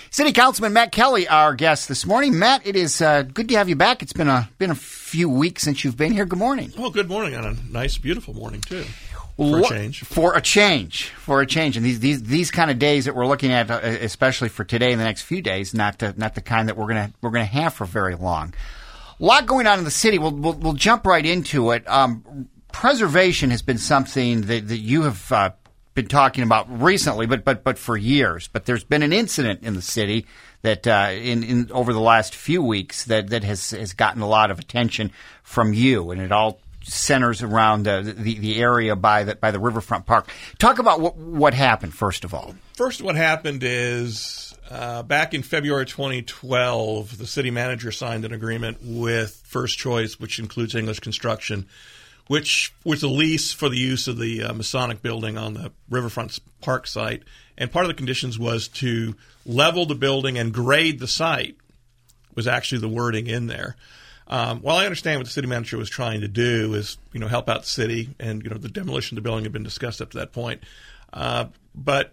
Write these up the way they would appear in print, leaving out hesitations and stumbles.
City Councilman Matt Kelly, our guest this morning. Matt, it is good to have you back. It's been a few weeks since you've been here. Good morning. Well, good morning on a nice, beautiful morning too. For a change. For a change. And these kind of days that we're looking at, especially for today and the next few days, not the kind that we're gonna have for very long. A lot going on in the city. We'll jump right into it. Preservation has been something that you have been talking about recently, but for years. But there's been an incident in the city that in over the last few weeks that has gotten a lot of attention from you, and it all centers around the area by the Riverfront Park. Talk about what happened first of all. First, what happened is back in February 2012, the city manager signed an agreement with First Choice, which includes English Construction, which was a lease for the use of the Masonic building on the Riverfront Park site. And part of the conditions was to level the building and grade the site, was actually the wording in there. While I understand what the city manager was trying to do is, help out the city, and, the demolition of the building had been discussed up to that point. But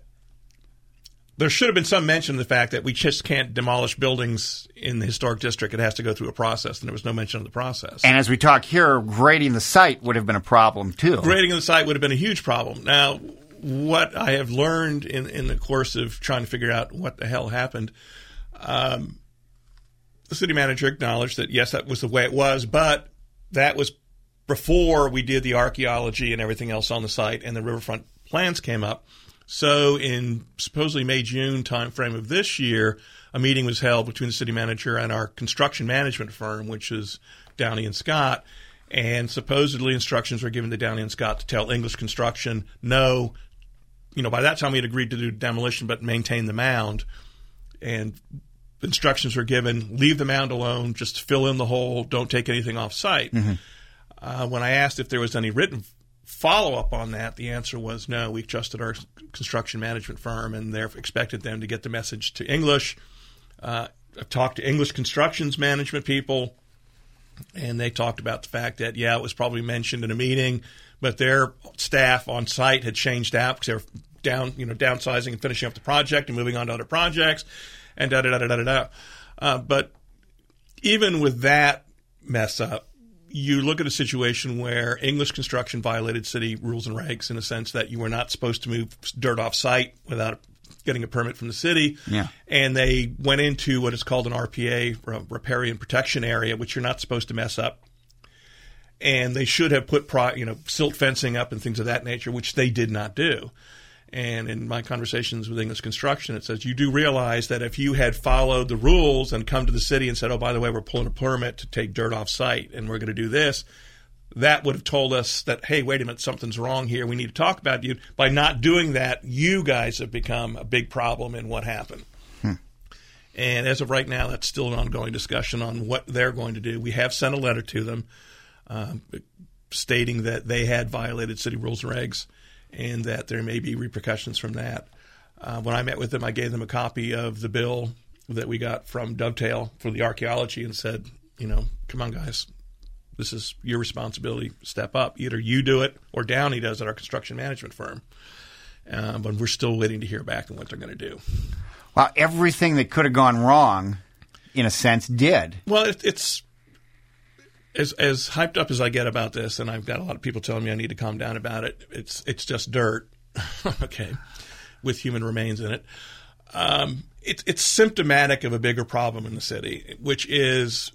there should have been some mention of the fact that we just can't demolish buildings in the historic district. It has to go through a process, and there was no mention of the process. And as we talk here, grading the site would have been a problem, too. Grading of the site would have been a huge problem. Now, what I have learned in the course of trying to figure out what the hell happened, the city manager acknowledged that, yes, that was the way it was, but that was before we did the archaeology and everything else on the site, and the riverfront plans came up. So in supposedly May-June timeframe of this year, a meeting was held between the city manager and our construction management firm, which is Downey & Scott, and supposedly instructions were given to Downey & Scott to tell English Construction, no, by that time we had agreed to do demolition but maintain the mound, and instructions were given, leave the mound alone, just fill in the hole, don't take anything off site. Mm-hmm. When I asked if there was any written follow-up on that, the answer was no. We trusted our construction management firm, and they expected them to get the message to English. I've talked to English Construction's management people, and they talked about the fact that, it was probably mentioned in a meeting, but their staff on site had changed out because they were downsizing and finishing up the project and moving on to other projects, and but even with that mess up, you look at a situation where English Construction violated city rules and regs in a sense that you were not supposed to move dirt off site without getting a permit from the city. Yeah. And they went into what is called an RPA, riparian protection area, which you're not supposed to mess up. And they should have put silt fencing up and things of that nature, which they did not do. And in my conversations with English Construction, it says you do realize that if you had followed the rules and come to the city and said, oh, by the way, we're pulling a permit to take dirt off site and we're going to do this, that would have told us that, hey, wait a minute, something's wrong here. We need to talk about you. By not doing that, you guys have become a big problem in what happened. And as of right now, that's still an ongoing discussion on what they're going to do. We have sent a letter to them stating that they had violated city rules and regs, and that there may be repercussions from that. When I met with them, I gave them a copy of the bill that we got from Dovetail for the archaeology and said, come on, guys, this is your responsibility. Step up. Either you do it or Downey does at our construction management firm. But we're still waiting to hear back on what they're going to do. Well, everything that could have gone wrong, in a sense, did. Well, it's as hyped up as I get about this, and I've got a lot of people telling me I need to calm down about it. It's just dirt, okay, with human remains in it. It's symptomatic of a bigger problem in the city, which is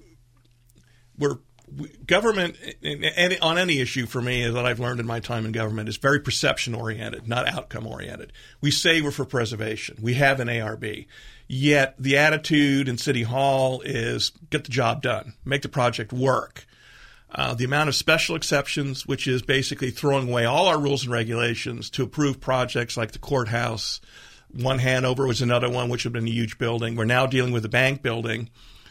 government on any issue for me that I've learned in my time in government is very perception oriented, not outcome oriented. We say we're for preservation. We have an ARB. Yet the attitude in City Hall is get the job done, make the project work. The amount of special exceptions, which is basically throwing away all our rules and regulations to approve projects like the courthouse. One Hanover was another one, which would have been a huge building. We're now dealing with the bank building.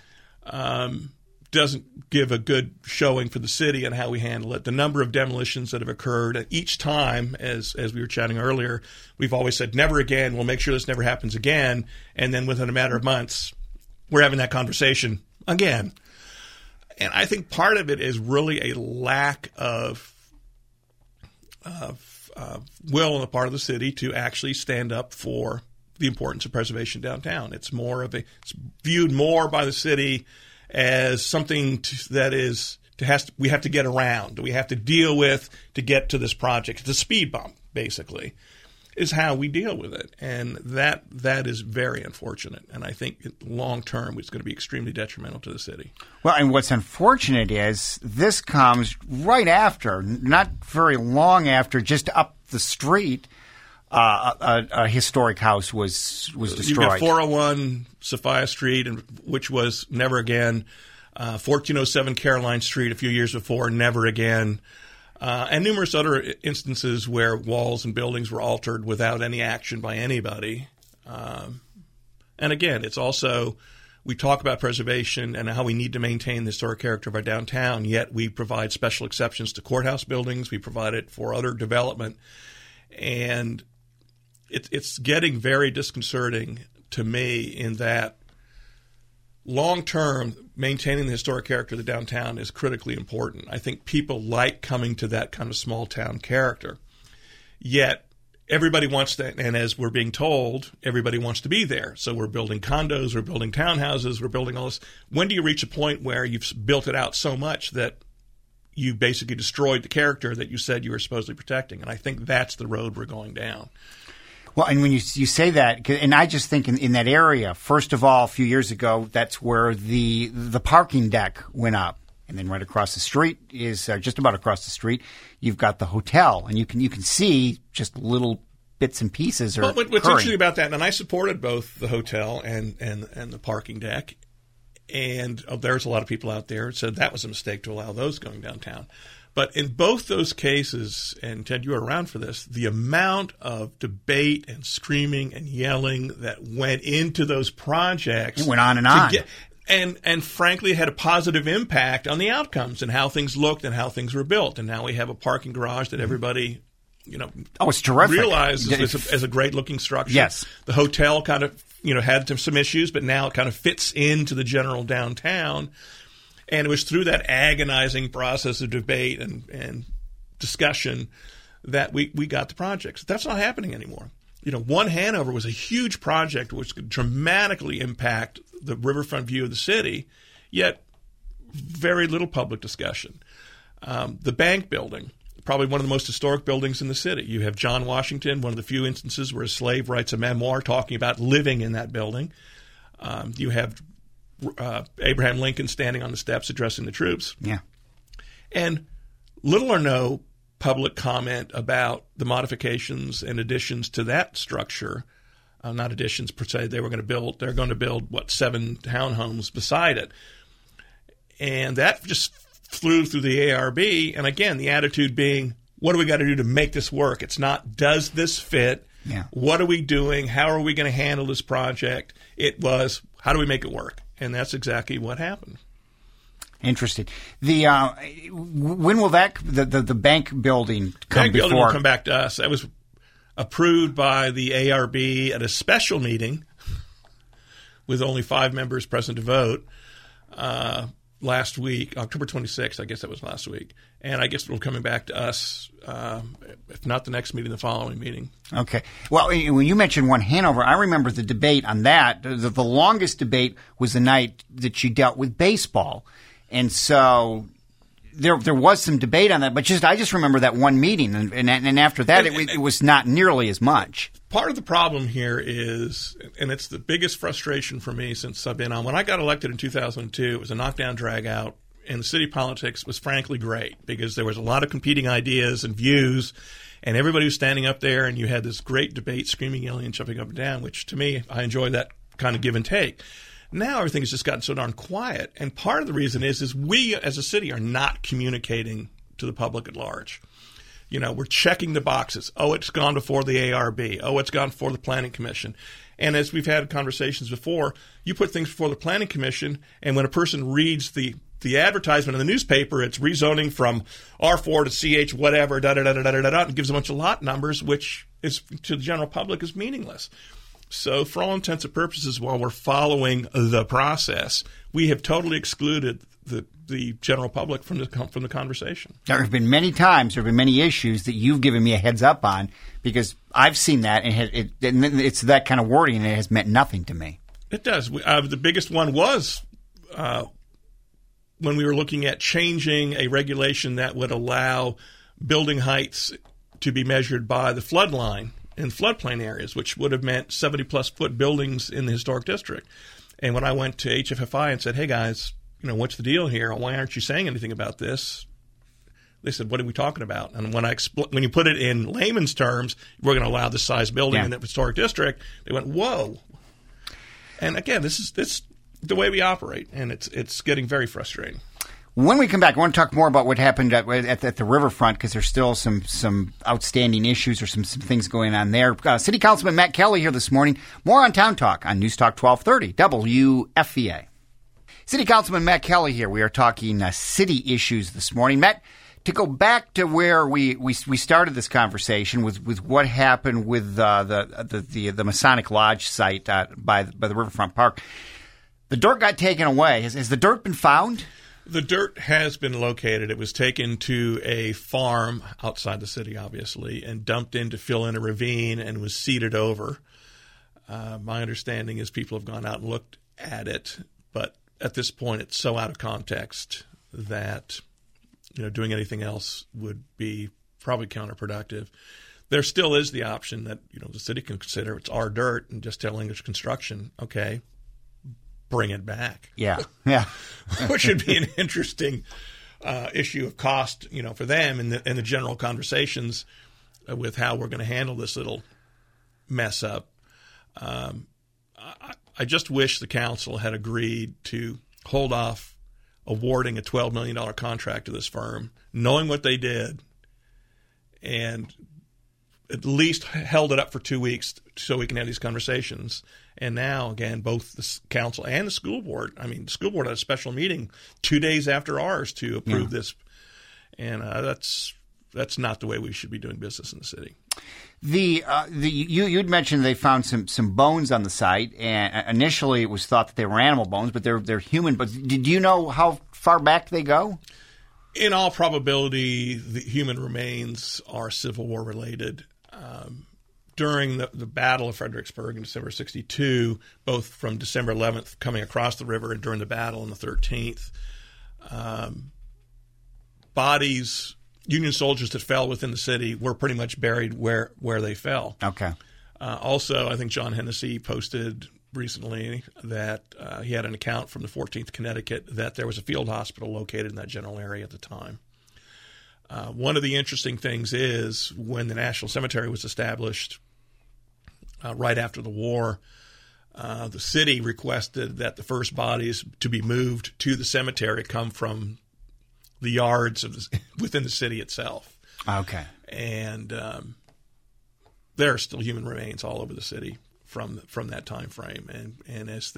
Doesn't give a good showing for the city and how we handle it. The number of demolitions that have occurred each time, as we were chatting earlier, we've always said, never again. We'll make sure this never happens again. And then within a matter of months, we're having that conversation again. And I think part of it is really a lack of will on the part of the city to actually stand up for the importance of preservation downtown. It's viewed more by the city as something we have to get around, we have to deal with to get to this project. It's a speed bump, basically, is how we deal with it. And that is very unfortunate. And I think long term it's going to be extremely detrimental to the city. Well, and what's unfortunate is this comes right after, not very long after, just up the street, a historic house was destroyed. You've got 401 Sophia Street, which was never again. 1407 Caroline Street a few years before, never again. And numerous other instances where walls and buildings were altered without any action by anybody. And again, it's also, we talk about preservation and how we need to maintain the historic character of our downtown, yet we provide special exceptions to courthouse buildings. We provide it for other development. And it's getting very disconcerting to me in that long-term, maintaining the historic character of the downtown is critically important. I think people like coming to that kind of small-town character. Yet, everybody wants that, and as we're being told, everybody wants to be there. So we're building condos, we're building townhouses, we're building all this. When do you reach a point where you've built it out so much that you basically destroyed the character that you said you were supposedly protecting? And I think that's the road we're going down. Well, and when you say that, and I just think in that area, first of all, a few years ago, that's where the parking deck went up. And then right across the street is, just about across the street, you've got the hotel. And you can see just little bits and pieces are what's interesting about that, and I supported both the hotel and the parking deck. And there's a lot of people out there who said that was a mistake to allow those going downtown. But in both those cases, and Ted, you were around for this, the amount of debate and screaming and yelling that went into those projects. It went on and on. And frankly, had a positive impact on the outcomes and how things looked and how things were built. And now we have a parking garage that everybody, it's terrific. Realizes as a great-looking structure. Yes. The hotel kind of, had some issues, but now it kind of fits into the general downtown. And it was through that agonizing process of debate and discussion that we got the projects. That's not happening anymore. One Hanover was a huge project which could dramatically impact the riverfront view of the city, yet very little public discussion. The bank building, probably one of the most historic buildings in the city. You have John Washington, one of the few instances where a slave writes a memoir talking about living in that building. You have Abraham Lincoln standing on the steps addressing the troops. Yeah. And little or no public comment about the modifications and additions to that structure. Not additions per se. They're going to build 7 townhomes beside it. And that just flew through the ARB. And again, the attitude being, what do we got to do to make this work? It's not, does this fit? Yeah. What are we doing? How are we going to handle this project? It was, how do we make it work? And that's exactly what happened. Interesting. When will the bank building come bank before? Building will come back to us. That was approved by the ARB at a special meeting with only 5 members present to vote last week, October 26th. I guess that was last week. And I guess it will be coming back to us, if not the next meeting, the following meeting. Okay. Well, when you mentioned One Hanover, I remember the debate on that. The longest debate was the night that you dealt with baseball. And so there was some debate on that, but I just remember that one meeting, and after that it was not nearly as much. Part of the problem here is, and it's the biggest frustration for me since I've been on, when I got elected in 2002, it was a knockdown, drag out, and the city politics was frankly great because there was a lot of competing ideas and views, and everybody was standing up there, and you had this great debate, screaming, yelling, and jumping up and down, which to me, I enjoy that kind of give and take. Now everything has just gotten so darn quiet, and part of the reason is we as a city are not communicating to the public at large. We're checking the boxes. Oh, it's gone before the ARB. Oh, it's gone before the Planning Commission. And as we've had conversations before, you put things before the Planning Commission, and when a person reads the advertisement in the newspaper, it's rezoning from R4 to CH whatever, da-da-da-da-da-da-da, and gives a bunch of lot numbers, which is to the general public is meaningless. So for all intents and purposes, while we're following the process, we have totally excluded the the general public from the conversation. There have been many times, there have been many issues that you've given me a heads up on because I've seen that, and it's that kind of wording, and it has meant nothing to me. It does. The biggest one was when we were looking at changing a regulation that would allow building heights to be measured by the flood line in floodplain areas, which would have meant 70-plus foot buildings in the historic district. And when I went to HFFI and said, hey, guys, what's the deal here? Why aren't you saying anything about this? They said, what are we talking about? And when when you put it in layman's terms, we're going to allow this size building in the historic district, they went, whoa. And again, this is the way we operate, and it's getting very frustrating. When we come back, I want to talk more about what happened at the riverfront because there's still some outstanding issues or some things going on there. City Councilman Matt Kelly here this morning. More on Town Talk on News Talk 1230 WFVA. City Councilman Matt Kelly here. We are talking city issues this morning. Matt, to go back to where we started this conversation with what happened with the Masonic Lodge site by the Riverfront Park, the dirt got taken away. Has the dirt been found? The dirt has been located. It was taken to a farm outside the city, obviously, and dumped in to fill in a ravine and was seeded over. My understanding is people have gone out and looked at it, but at this point it's so out of context that doing anything else would be probably counterproductive. There still is the option that the city can consider it's our dirt and just tell English Construction, okay, bring it back. Yeah. Which would be an interesting issue of cost, for them and the general conversations with how we're going to handle this little mess up. I just wish the council had agreed to hold off awarding a $12 million contract to this firm, knowing what they did, and at least held it up for 2 weeks so we can have these conversations. And now, again, both the council and the school board, the school board had a special meeting 2 days after ours to approve this. And that's not the way we should be doing business in the city. You'd mentioned they found some bones on the site, and initially it was thought that they were animal bones, but they're human. But did you know how far back they go? In all probability, the human remains are Civil War related. During the Battle of Fredericksburg in December 1962, both from December 11th coming across the river and during the battle on the 13th, bodies, Union soldiers that fell within the city were pretty much buried where they fell. Okay. Also, I think John Hennessy posted recently that he had an account from the 14th Connecticut that there was a field hospital located in that general area at the time. One of the interesting things is when the National Cemetery was established right after the war, the city requested that the first bodies to be moved to the cemetery come from the yards within the city itself. Okay. And there are still human remains all over the city from that time frame. And as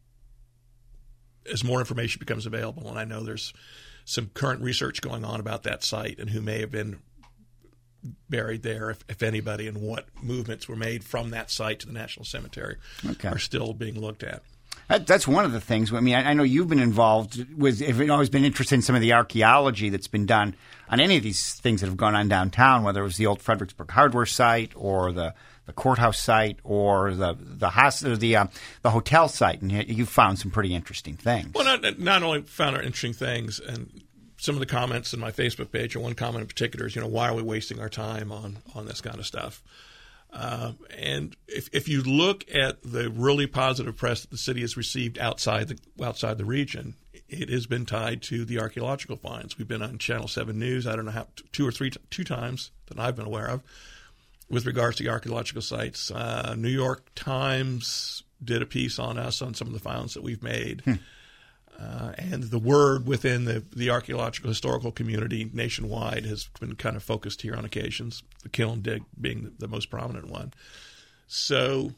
more information becomes available, and I know there's some current research going on about that site and who may have been buried there, if anybody, and what movements were made from that site to the National Cemetery are still being looked at. That's one of the things. I know you've been involved with, you've always been interested in some of the archaeology that's been done on any of these things that have gone on downtown, whether it was the old Fredericksburg hardware site or the courthouse site or the hotel site, and you found some pretty interesting things. Well, not only found interesting things, and some of the comments in my Facebook page, or one comment in particular is, why are we wasting our time on this kind of stuff? And if you look at the really positive press that the city has received outside the region, it has been tied to the archaeological finds. We've been on Channel 7 News, I don't know how, two times that I've been aware of, with regards to the archaeological sites. New York Times did a piece on us on some of the finds that we've made. And the word within the archaeological historical community nationwide has been kind of focused here on occasions, the kiln dig being the most prominent one. So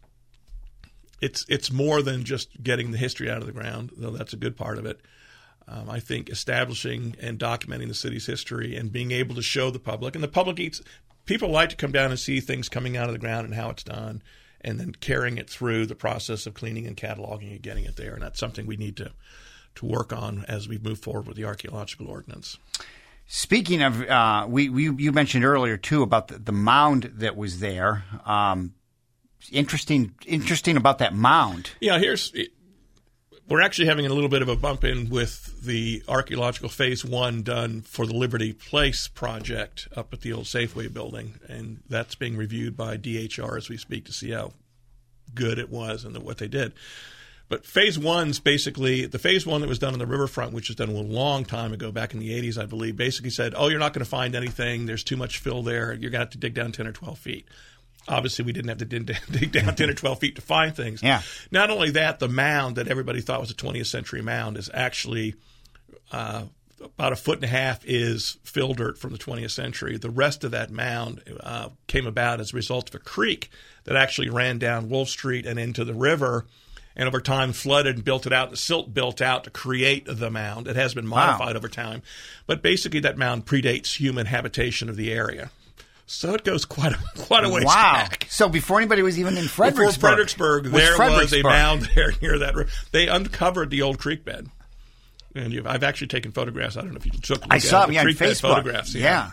it's more than just getting the history out of the ground, though that's a good part of it. I think establishing and documenting the city's history and being able to show the public, and the public people like to come down and see things coming out of the ground and how it's done, and then carrying it through the process of cleaning and cataloging and getting it there. And that's something we need to work on as we move forward with the archaeological ordinance. Speaking of, you mentioned earlier too about the mound that was there. Interesting about that mound. Yeah, we're actually having a little bit of a bump in with the archaeological phase 1 done for the Liberty Place project up at the old Safeway building, and that's being reviewed by DHR as we speak to see how good it was and what they did. But phase 1's basically, the phase 1 that was done on the riverfront, which was done a long time ago, back in the 80s, I believe, basically said, you're not going to find anything. There's too much fill there. You're going to have to dig down 10 or 12 feet. Obviously, we didn't have to dig down 10 or 12 feet to find things. Yeah. Not only that, the mound that everybody thought was a 20th century mound is actually about 1.5 feet is fill dirt from the 20th century. The rest of that mound came about as a result of a creek that actually ran down Wolf Street and into the river, and over time flooded and built it out. The silt built out to create the mound. It has been modified over time. But basically that mound predates human habitation of the area. So it goes quite a ways back. So before anybody was even in Fredericksburg. Before Fredericksburg, there was a mound there near that river. They uncovered the old creek bed. And I've actually taken photographs. I don't know if you took a look I saw them on Facebook. Photographs. Yeah.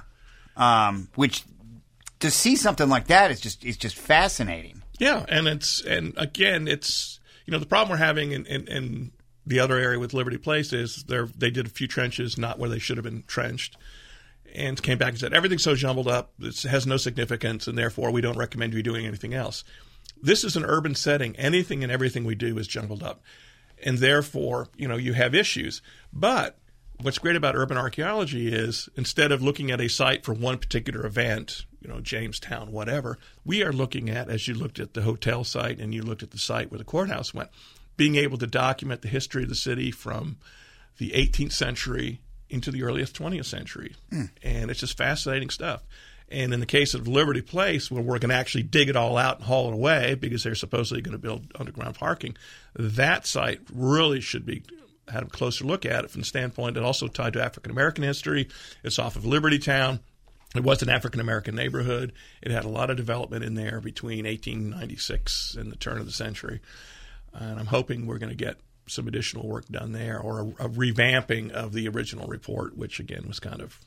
Which to see something like that is just fascinating. Yeah, and again, the problem we're having in the other area with Liberty Place is they did a few trenches not where they should have been trenched, and came back and said everything's so jumbled up, it has no significance, and therefore we don't recommend you doing anything else. This is an urban setting. Anything and everything we do is jumbled up, and therefore you have issues. But what's great about urban archaeology is instead of looking at a site for one particular event, Jamestown, whatever, we are looking at, as you looked at the hotel site and you looked at the site where the courthouse went, being able to document the history of the city from the 18th century into the earliest 20th century. And it's just fascinating stuff. And in the case of Liberty Place, where we're going to actually dig it all out and haul it away because they're supposedly going to build underground parking, that site really should be had a closer look at it from the standpoint that also tied to African-American history. It's off of Liberty Town. It was an African-American neighborhood. It had a lot of development in there between 1896 and the turn of the century. And I'm hoping we're going to get some additional work done there, or a revamping of the original report, which, again, was kind of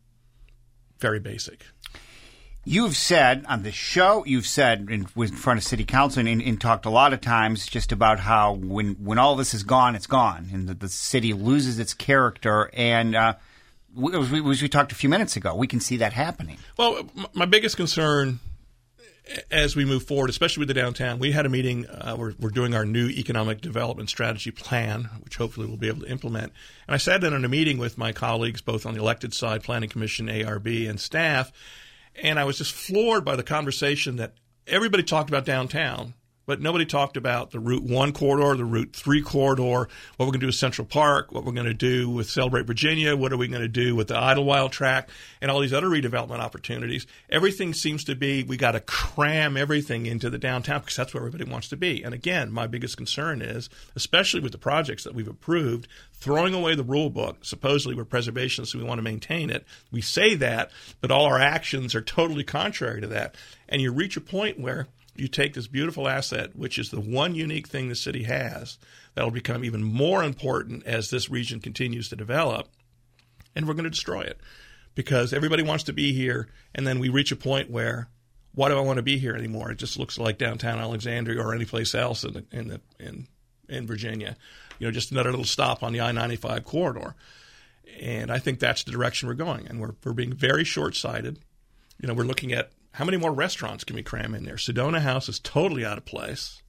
very basic. You've said on the show, in front of City Council and talked a lot of times just about how when all this is gone, it's gone, and that the city loses its character. And as we talked a few minutes ago, we can see that happening. Well, my biggest concern as we move forward, especially with the downtown, we had a meeting. We're doing our new economic development strategy plan, which hopefully we'll be able to implement. And I sat down in a meeting with my colleagues, both on the elected side, Planning Commission, ARB, and staff, and I was just floored by the conversation that everybody talked about downtown, but nobody talked about the Route 1 corridor, the Route 3 corridor, what we're going to do with Central Park, what we're going to do with Celebrate Virginia, what are we going to do with the Idlewild track, and all these other redevelopment opportunities. Everything seems to be we got to cram everything into the downtown because that's where everybody wants to be. And again, my biggest concern is, especially with the projects that we've approved, throwing away the rule book. Supposedly we're preservationists, so we want to maintain it. We say that, but all our actions are totally contrary to that. And you reach a point where you take this beautiful asset, which is the one unique thing the city has that will become even more important as this region continues to develop, and we're going to destroy it because everybody wants to be here, and then we reach a point where, why do I want to be here anymore? It just looks like downtown Alexandria or any place else in Virginia, just another little stop on the I-95 corridor. And I think that's the direction we're going, and we're being very short-sighted. We're looking at how many more restaurants can we cram in there? Sedona House is totally out of place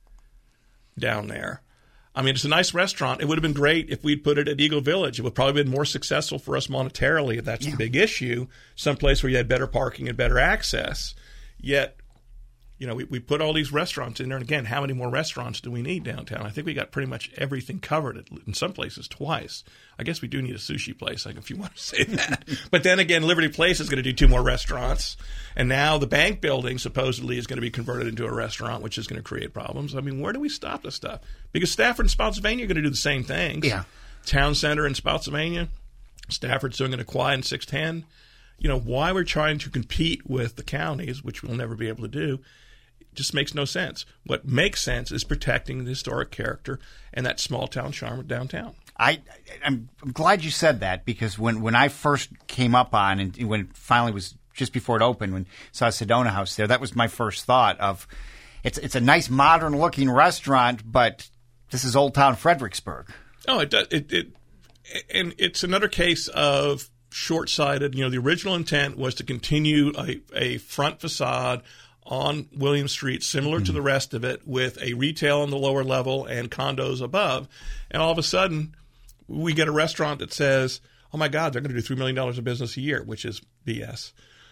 down there. I mean, it's a nice restaurant. It would have been great if we'd put it at Eagle Village. It would probably have been more successful for us monetarily if that's the big issue, someplace where you had better parking and better access. Yet, we put all these restaurants in there. And again, how many more restaurants do we need downtown? I think we got pretty much everything covered in some places twice. I guess we do need a sushi place, if you want to say that. But then again, Liberty Place is going to do 2 more restaurants. And now the bank building supposedly is going to be converted into a restaurant, which is going to create problems. I mean, where do we stop this stuff? Because Stafford and Spotsylvania are going to do the same things. Yeah. Town Center in Spotsylvania, Stafford's doing an Aquia in 610. Why we're trying to compete with the counties, which we'll never be able to do, just makes no sense. What makes sense is protecting the historic character and that small town charm of downtown. I'm glad you said that, because when I first came up on, and when it finally was just before it opened, when I saw Sedona House there, that was my first thought of, it's a nice modern looking restaurant, but this is Old Town Fredericksburg. Oh, it does. And it's another case of short-sighted. The original intent was to continue a front facade on William Street, similar to the rest of it, with a retail on the lower level and condos above. And all of a sudden, we get a restaurant that says, oh, my God, they're going to do $3 million of business a year, which is BS.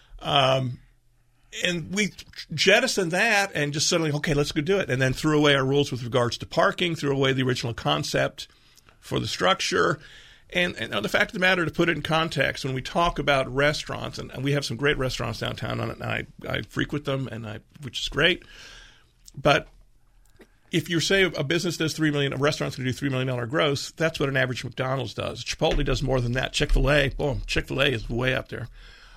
And we jettisoned that and just suddenly, okay, let's go do it. And then threw away our rules with regards to parking, threw away the original concept for the structure. And the fact of the matter, to put it in context, when we talk about restaurants, and we have some great restaurants downtown, and I frequent them, which is great. But if you say a business does $3 million, a restaurant's going to do $3 million gross, that's what an average McDonald's does. Chipotle does more than that. Chick-fil-A is way up there.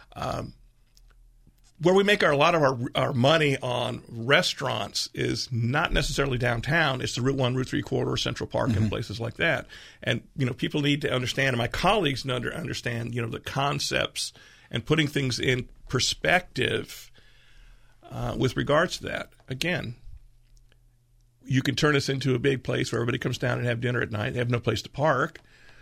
Where we make a lot of our money on restaurants is not necessarily downtown. It's the Route 1, Route 3 corridor, Central Park, and places like that. And, people need to understand, and my colleagues need to understand, the concepts and putting things in perspective with regards to that. Again, you can turn this into a big place where everybody comes down and have dinner at night. They have no place to park.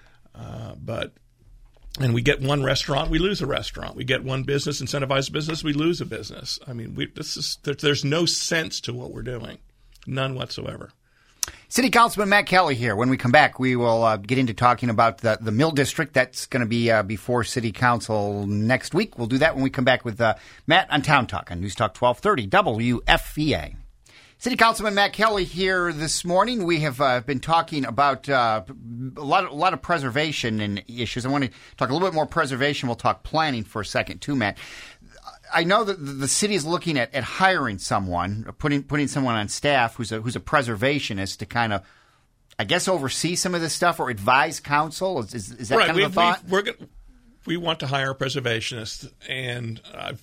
And we get one restaurant, we lose a restaurant. We get one business, incentivized business, we lose a business. I mean, there's no sense to what we're doing, none whatsoever. City Councilman Matt Kelly here. When we come back, we will get into talking about the Mill District. That's going to be before City Council next week. We'll do that when we come back with Matt on Town Talk on News Talk 1230 WFVA. City Councilman Matt Kelly here this morning. We have been talking about a lot of preservation and issues. I want to talk a little bit more preservation. We'll talk planning for a second too, Matt. I know that the city is looking at hiring someone, putting someone on staff who's a preservationist to kind of, I guess, oversee some of this stuff or advise council. Is that right. kind of the thought? We want to hire a preservationist, and I've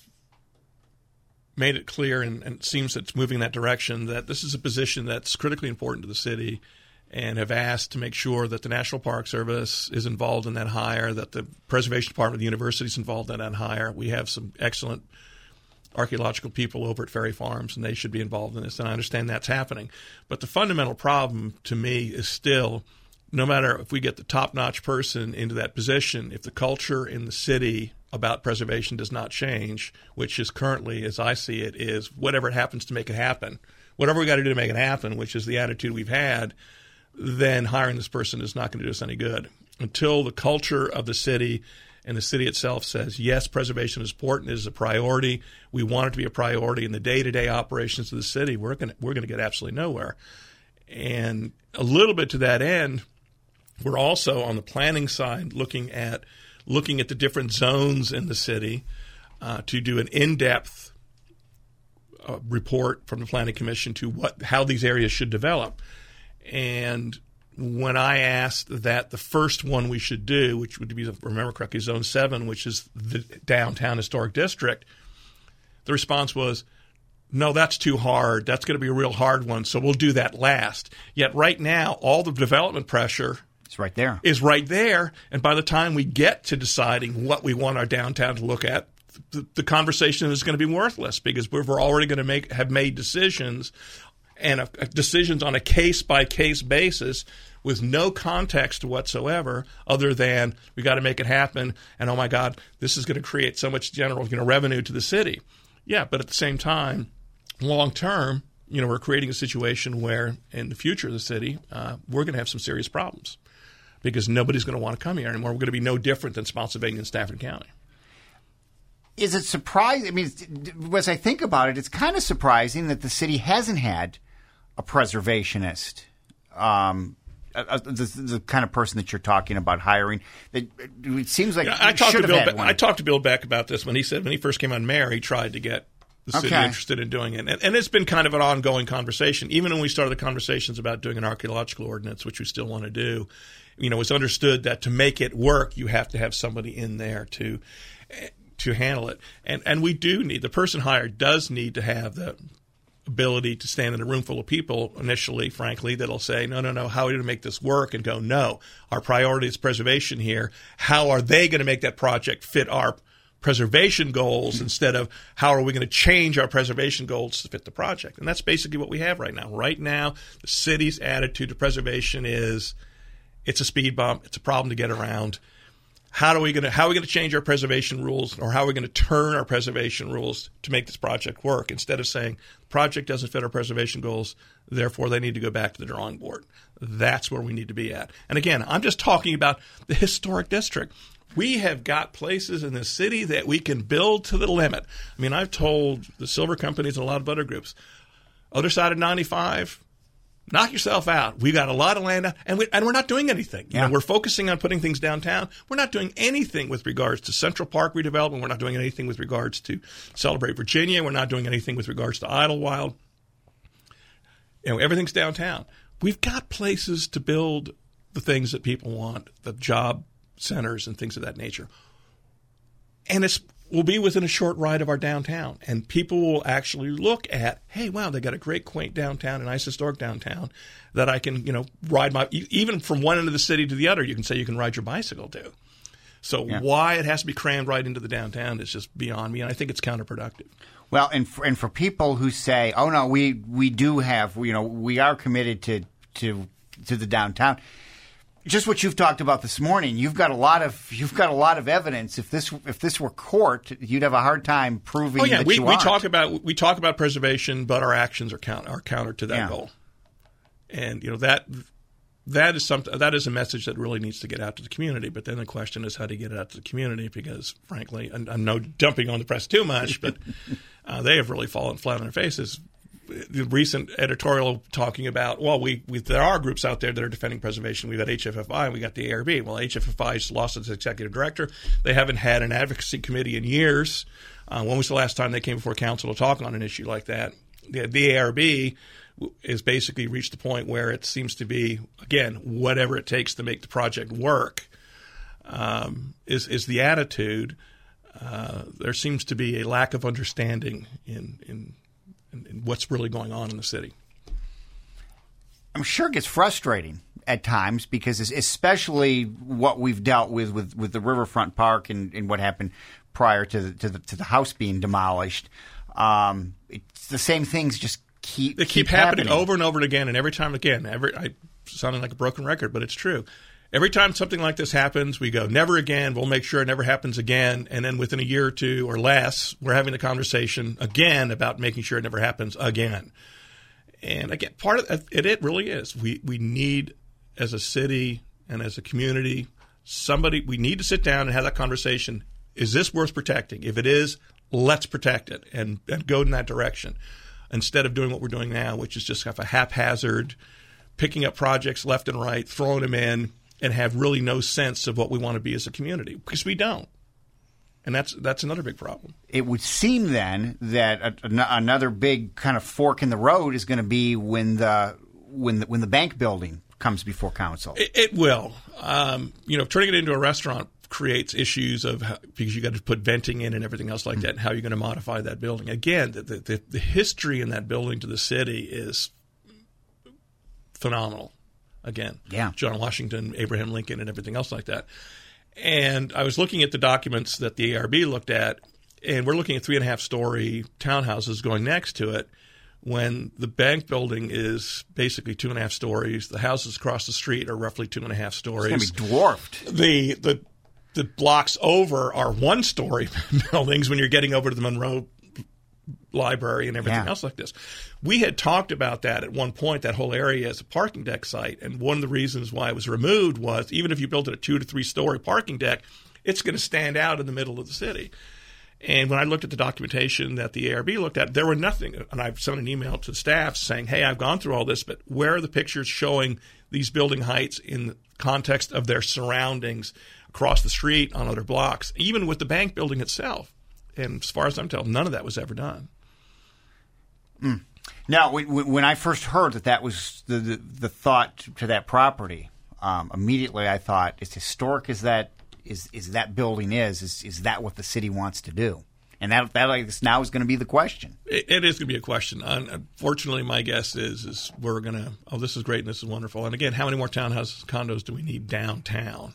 made it clear, and it seems that it's moving in that direction, that this is a position that's critically important to the city, and have asked to make sure that the National Park Service is involved in that hire, that the Preservation Department of the university is involved in that hire. We have some excellent archaeological people over at Ferry Farms, and they should be involved in this, and I understand that's happening. But the fundamental problem to me is still, no matter if we get the top-notch person into that position, if the culture in the city about preservation does not change, which is currently, as I see it, is whatever it happens to make it happen. Whatever we got to do to make it happen, which is the attitude we've had, then hiring this person is not going to do us any good. Until the culture of the city and the city itself says, yes, preservation is important, it is a priority, we want it to be a priority in the day-to-day operations of the city, we're going to get absolutely nowhere. And a little bit to that end, we're also on the planning side looking at the different zones in the city to do an in-depth report from the Planning Commission to how these areas should develop. And when I asked that the first one we should do, which would be, if I remember correctly, Zone 7, which is the downtown historic district, the response was, no, that's too hard. That's going to be a real hard one, so we'll do that last. Yet right now, all the development pressure is right there. And by the time we get to deciding what we want our downtown to look at, the conversation is going to be worthless, because we're already going to have made decisions, and decisions on a case-by-case basis with no context whatsoever other than we got to make it happen, and oh my God, this is going to create so much general revenue to the city. Yeah, but at the same time, long term, we're creating a situation where in the future of the city, we're going to have some serious problems, because nobody's going to want to come here anymore. We're going to be no different than Spotsylvania and Stafford County. Is it surprising? I mean, as I think about it, it's kind of surprising that the city hasn't had a preservationist, the kind of person that you're talking about hiring. It seems like I talked to Bill Beck about this when he first came on mayor, he tried to get the city interested in doing it. And it's been kind of an ongoing conversation. Even when we started the conversations about doing an archaeological ordinance, which we still want to do, it's understood that to make it work, you have to have somebody in there to handle it. And we do need, the person hired does need to have the ability to stand in a room full of people initially, frankly, that'll say, no, how are we going to make this work? And go, no, our priority is preservation here. How are they going to make that project fit our preservation goals instead of how are we going to change our preservation goals to fit the project? And that's basically what we have right now. Right now, the city's attitude to preservation is it's a speed bump. It's a problem to get around. How are we going to change our preservation rules, or how are we going to turn our preservation rules to make this project work, instead of saying the project doesn't fit our preservation goals, therefore they need to go back to the drawing board. That's where we need to be at. And again, I'm just talking about the historic district. We have got places in the city that we can build to the limit. I mean, I've told the silver companies and a lot of other groups, other side of 95, knock yourself out. We got a lot of land, and we're not doing anything. Yeah. We're focusing on putting things downtown. We're not doing anything with regards to Central Park redevelopment. We're not doing anything with regards to Celebrate Virginia. We're not doing anything with regards to Idlewild. Everything's downtown. We've got places to build the things that people want, the job centers and things of that nature. And will be within a short ride of our downtown. And people will actually look at, hey, wow, they got a great quaint downtown, a nice historic downtown that I can, ride even from one end of the city to the other, you can say you can ride your bicycle to. So why it has to be crammed right into the downtown is just beyond me, and I think it's counterproductive. Well, and for people who say, oh no, we do have, we are committed to the downtown. Just what you've talked about this morning, you've got a lot of evidence. If this were court, you'd have a hard time proving. That we talk about preservation, but our actions are counter to that goal. And that is a message that really needs to get out to the community. But then the question is how to get it out to the community, because frankly, and I'm no dumping on the press too much, but they have really fallen flat on their faces. The recent editorial talking about, there are groups out there that are defending preservation. We've got HFFI and we got the ARB. Well, HFFI's lost its executive director. They haven't had an advocacy committee in years. When was the last time they came before council to talk on an issue like that? The ARB has basically reached the point where it seems to be, again, whatever it takes to make the project work is the attitude. There seems to be a lack of understanding in what's really going on in the city. I'm sure it gets frustrating at times, because especially what we've dealt with the Riverfront Park and what happened prior to the house being demolished. It's the same things just keep happening over and over again, and every time again. I sounding like a broken record, but it's true. Every time something like this happens, we go, never again. We'll make sure it never happens again. And then within a year or two or less, we're having the conversation again about making sure it never happens again. And again, part of it really is. We need, as a city and as a community, we need to sit down and have that conversation. Is this worth protecting? If it is, let's protect it and go in that direction, instead of doing what we're doing now, which is just kind of a haphazard, picking up projects left and right, throwing them in, and have really no sense of what we want to be as a community, because we don't. And that's another big problem. It would seem then that another big kind of fork in the road is going to be when the bank building comes before council. It will. Turning it into a restaurant creates issues because you got to put venting in and everything else like that, and how you're going to modify that building. Again, the history in that building to the city is phenomenal. Again, John Washington, Abraham Lincoln, and everything else like that. And I was looking at the documents that the ARB looked at, and we're looking at 3.5-story townhouses going next to it, when the bank building is basically 2.5 stories. The houses across the street are roughly 2.5 stories. It's going to be dwarfed. The blocks over are 1-story buildings when you're getting over to the Monroe Library and everything else like this. We had talked about that at one point, that whole area as a parking deck site, and one of the reasons why it was removed was, even if you built it a 2 to 3 story parking deck, it's going to stand out in the middle of the city. And when I looked at the documentation that the ARB looked at, there were nothing. And I've sent an email to the staff saying, hey, I've gone through all this, but where are the pictures showing these building heights in the context of their surroundings across the street, on other blocks, even with the bank building itself? And as far as I'm told, none of that was ever done. Now, when I first heard that was the thought to that property, immediately I thought, as historic as that building is that what the city wants to do? And that I guess now is going to be the question. It is going to be a question. Unfortunately, my guess is we're going to, this is great and this is wonderful. And again, how many more townhouses, condos do we need downtown?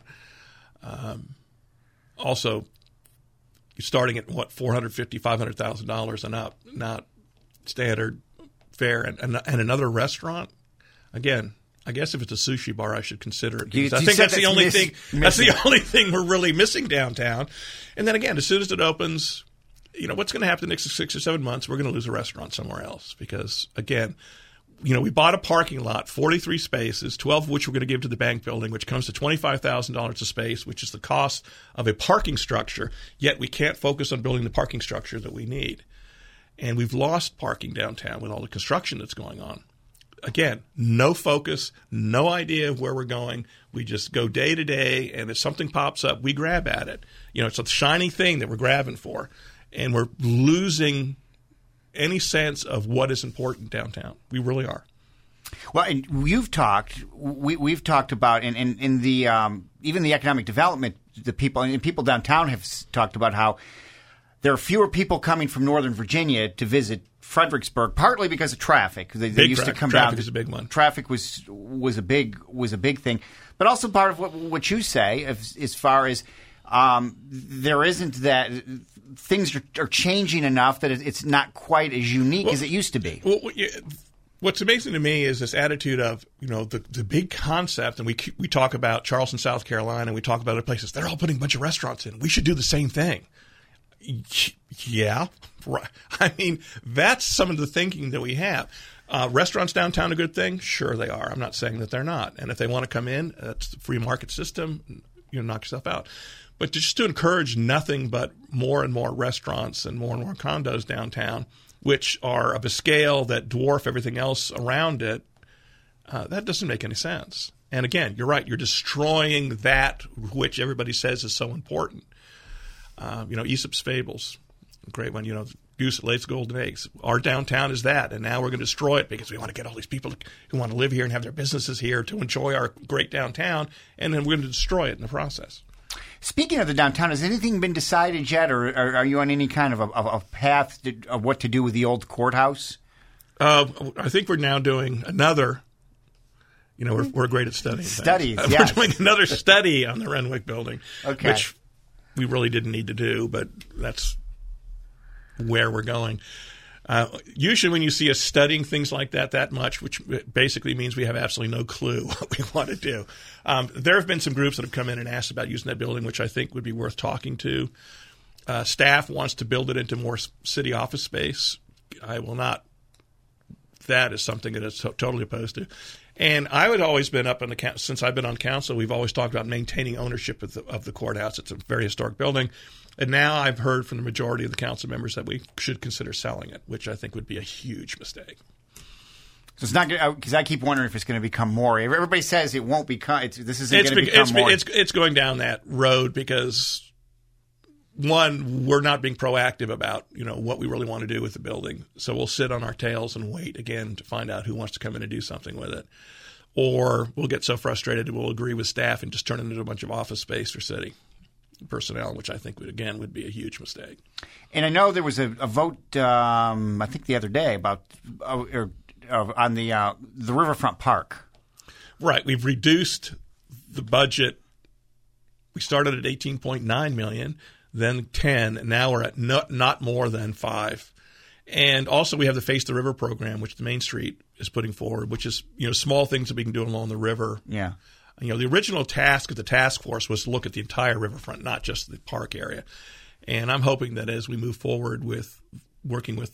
Also, you're starting at $450,000, $500,000 and up, not standard fare. And another restaurant, again, I guess if it's a sushi bar, I should consider it. Because I think that's the only thing. That's the only thing we're really missing downtown. And then again, as soon as it opens, what's going to happen the next 6 or 7 months? We're going to lose a restaurant somewhere else because, again, we bought a parking lot, 43 spaces, 12 of which we're going to give to the bank building, which comes to $25,000 a space, which is the cost of a parking structure. Yet we can't focus on building the parking structure that we need, and we've lost parking downtown with all the construction that's going on. Again, no focus, no idea of where we're going. We just go day to day, and if something pops up, we grab at it. It's a shiny thing that we're grabbing for, and we're losing any sense of what is important downtown. We really are. Well, and we've talked about in the even the economic development, the people downtown have talked about how there are fewer people coming from Northern Virginia to visit Fredericksburg, partly because of traffic. They used to come down. Traffic is a big one. Traffic was a big thing, but also part of what you say as far as there isn't that things are changing enough that it's not quite as unique as it used to be. Well, what's amazing to me is this attitude of the big concept, and we talk about Charleston, South Carolina, and we talk about other places. They're all putting a bunch of restaurants in. We should do the same thing. Yeah, right. I mean, that's some of the thinking that we have. Restaurants downtown a good thing? Sure they are. I'm not saying that they're not. And if they want to come in, that's the free market system. Knock yourself out. But just to encourage nothing but more and more restaurants and more condos downtown, which are of a scale that dwarf everything else around it, that doesn't make any sense. And again, you're right. You're destroying that which everybody says is so important. Aesop's Fables, great one. Goose that lays golden eggs. Our downtown is that, and now we're going to destroy it because we want to get all these people who want to live here and have their businesses here to enjoy our great downtown, and then we're going to destroy it in the process. Speaking of the downtown, has anything been decided yet, or are you on any kind of a path of what to do with the old courthouse? I think we're now doing another. We're great at studying. Studies, yes. We're doing another study on the Renwick building, okay. Which we really didn't need to do, but that's where we're going. Usually when you see us studying things like that much, which basically means we have absolutely no clue what we want to do. There have been some groups that have come in and asked about using that building, which I think would be worth talking to. Staff wants to build it into more city office space. I will not. That is something that is totally opposed to. And I would always been up on since I've been on council, we've always talked about maintaining ownership of the courthouse. It's a very historic building. And now I've heard from the majority of the council members that we should consider selling it, which I think would be a huge mistake. So it's not because I keep wondering if it's going to become more. Everybody says it won't become. This isn't going to become more. It's going down that road because, one, we're not being proactive about what we really want to do with the building. So we'll sit on our tails and wait again to find out who wants to come in and do something with it, or we'll get so frustrated that we'll agree with staff and just turn it into a bunch of office space for city personnel, which I think would be a huge mistake. And I know there was a vote, I think the other day about on the Riverfront Park. Right, we've reduced the budget. We started at $18.9 million, then 10, and now we're at not more than 5. And also we have the Face the River program, which the Main Street is putting forward, which is small things that we can do along the river. Yeah. The original task of the task force was to look at the entire riverfront, not just the park area. And I'm hoping that as we move forward with working with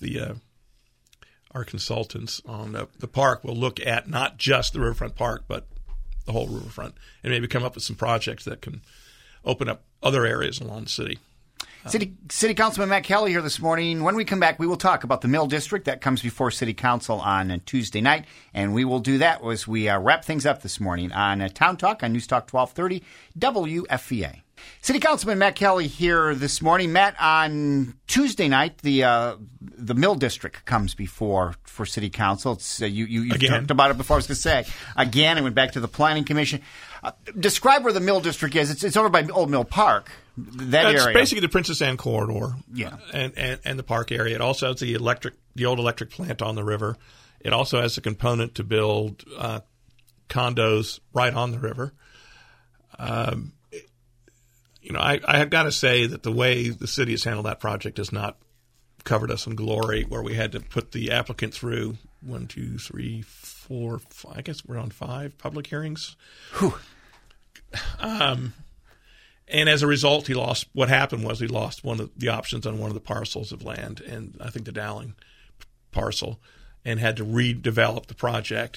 our consultants on the park, we'll look at not just the riverfront park, but the whole riverfront, and maybe come up with some projects that can open up other areas along the city. City Councilman Matt Kelly here this morning. When we come back, we will talk about the Mill District. That comes before City Council on Tuesday night, and we will do that as we wrap things up this morning on Town Talk on News Talk 1230 WFVA. City Councilman Matt Kelly here this morning. Matt, on Tuesday night, the Mill District comes for City Council. It's, you talked about it before. I was going to say again. I went back to the Planning Commission. Describe where the Mill District is. It's over by Old Mill Park. That It's area. basically the Princess Anne corridor, Yeah. and the park area. It also has the old electric plant on the river. It also has a component to build condos right on the river. I have got to say that the way the city has handled that project has not covered us in glory, where we had to put the applicant through 1, 2, 3, 4, 5, I guess we're on 5 public hearings. Whew. And as a result, he lost one of the options on one of the parcels of land, and I think the Dowling parcel, and had to redevelop the project.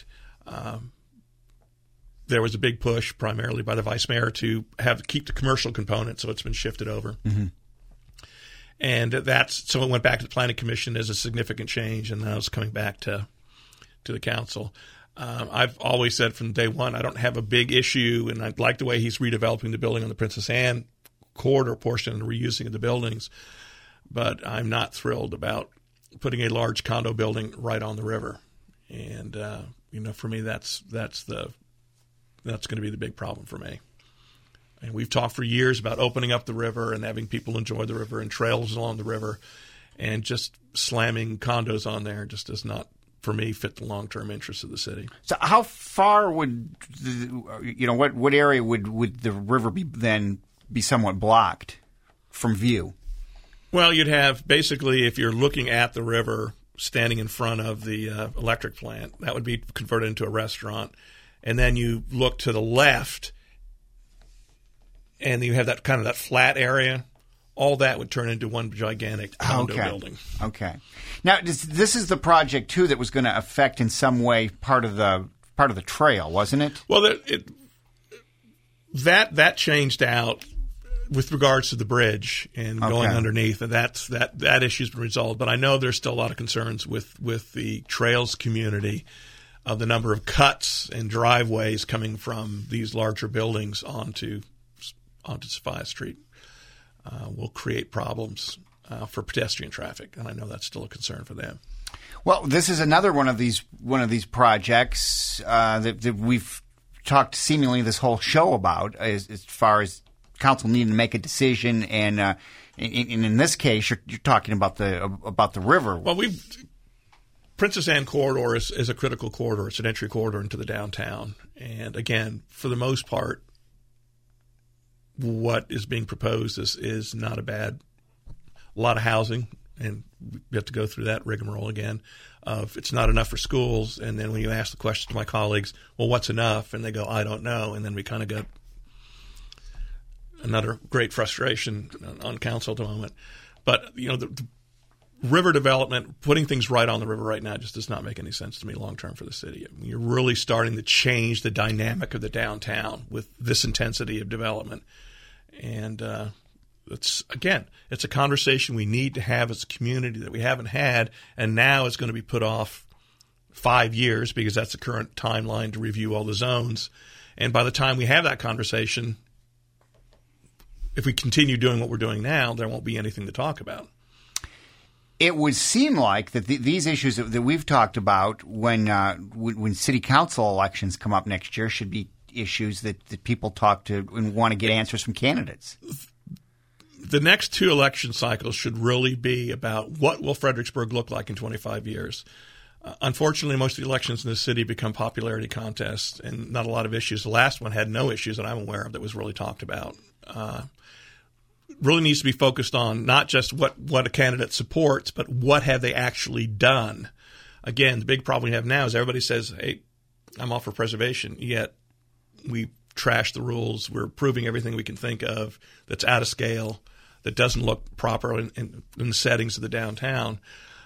There was a big push, primarily by the vice mayor, to keep the commercial component, so it's been shifted over. Mm-hmm. And so it went back to the planning commission as a significant change, and now it's coming back to the council. I've always said from day one I don't have a big issue, and I like the way he's redeveloping the building on the Princess Anne corridor portion and reusing of the buildings. But I'm not thrilled about putting a large condo building right on the river. And for me, that's going to be the big problem for me. And we've talked for years about opening up the river and having people enjoy the river and trails along the river, and just slamming condos on there just does not, for me, fit the long-term interests of the city. So how far would, what area would the river be somewhat blocked from view? Well, you'd have basically, if you're looking at the river, standing in front of the electric plant, that would be converted into a restaurant. And then you look to the left, and you have that kind of that flat area. All that would turn into one gigantic condo building. Okay. Now, this is the project too that was going to affect in some way part of the trail, wasn't it? Well, that changed out with regards to the bridge and going underneath, and that issue's been resolved. But I know there's still a lot of concerns with the trails community of the number of cuts and driveways coming from these larger buildings onto Sophia Street. Will create problems for pedestrian traffic, and I know that's still a concern for them. Well, this is another one of these projects that we've talked seemingly this whole show about, as far as council needing to make a decision, and in this case, you're talking about the river. Well, Princess Anne corridor is a critical corridor. It's an entry corridor into the downtown, and again, for the most part, what is being proposed is not a lot of housing, and we have to go through that rigmarole again of it's not enough for schools. And then when you ask the question to my colleagues, well, what's enough? And they go, I don't know. And then we kind of got another great frustration on council at the moment. But, the river development, putting things right on the river right now just does not make any sense to me long-term for the city. I mean, you're really starting to change the dynamic of the downtown with this intensity of development. And it's a conversation we need to have as a community that we haven't had, and now it's going to be put off 5 years because that's the current timeline to review all the zones. And by the time we have that conversation, if we continue doing what we're doing now, there won't be anything to talk about. It would seem like that these issues that we've talked about when city council elections come up next year should be issues that people talk to and want to get answers from candidates. The next 2 election cycles should really be about what will Fredericksburg look like in 25 years. Unfortunately, most of the elections in the city become popularity contests and not a lot of issues. The last one had no issues that I'm aware of that was really talked about. Really needs to be focused on not just what a candidate supports, but what have they actually done. Again, the big problem we have now is everybody says, hey, I'm all for preservation, yet we trash the rules. We're approving everything we can think of that's out of scale, that doesn't look proper in the settings of the downtown.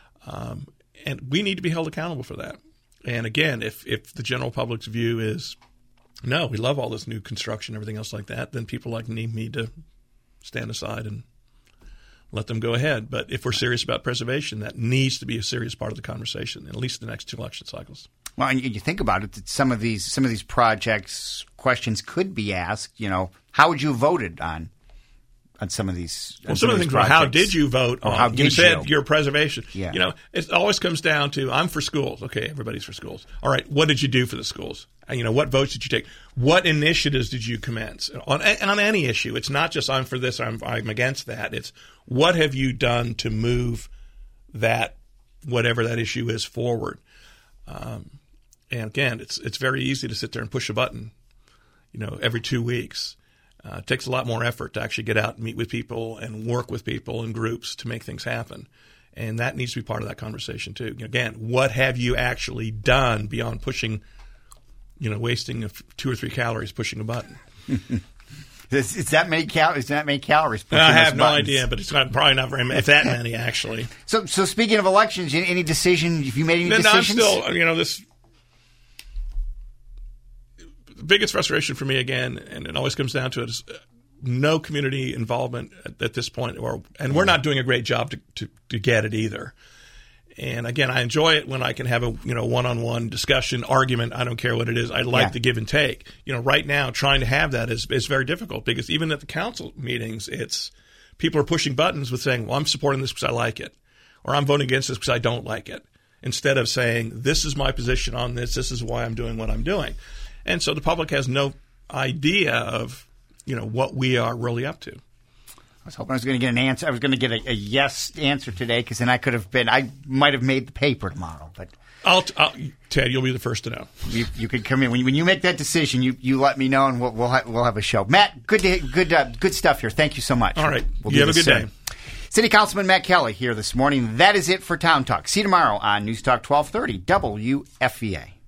And we need to be held accountable for that. And again, if the general public's view is, no, we love all this new construction, everything else like that, then people like me need to stand aside and let them go ahead. But if we're serious about preservation, that needs to be a serious part of the conversation, at least the next 2 election cycles. Well, and you think about it, that some of these projects, questions could be asked. How would you have voted on some of these. Well, some of the things were how did you vote? Or how did you said your preservation. Yeah. You know, it always comes down to I'm for schools. Okay, everybody's for schools. All right, what did you do for the schools? You know, what votes did you take? What initiatives did you commence on any issue? It's not just I'm for this, I'm against that. It's what have you done to move that whatever that issue is forward. And again, it's very easy to sit there and push a button, you know, every 2 weeks. It takes a lot more effort to actually get out and meet with people and work with people in groups to make things happen. And that needs to be part of that conversation too. Again, what have you actually done beyond pushing, you know, wasting 2 or 3 calories pushing a button? Is that many calories? I have no idea, but it's probably not very many. It's that many, actually. So speaking of elections, any decision? Have you made any decisions? No, I'm still, you know, the biggest frustration for me, again, and it always comes down to it, is no community involvement at this point, and we're not doing a great job to get it either. And again, I enjoy it when I can have a one-on-one discussion, argument. I don't care what it is. I like the give and take. You know, right now trying to have that is very difficult because even at the council meetings, it's people are pushing buttons with saying, "Well, I'm supporting this because I like it," or "I'm voting against this because I don't like it," instead of saying, "This is my position on this. This is why I'm doing what I'm doing." And so the public has no idea of, you know, what we are really up to. I was hoping I was going to get an answer. I was going to get a yes answer today because then I might have made the paper tomorrow. But Ted, you'll be the first to know. You could come in when you make that decision. You let me know, and we'll have a show. Matt, good stuff here. Thank you so much. All right, you have a good day. City Councilman Matt Kelly here this morning. That is it for Town Talk. See you tomorrow on News Talk 1230 WFVA.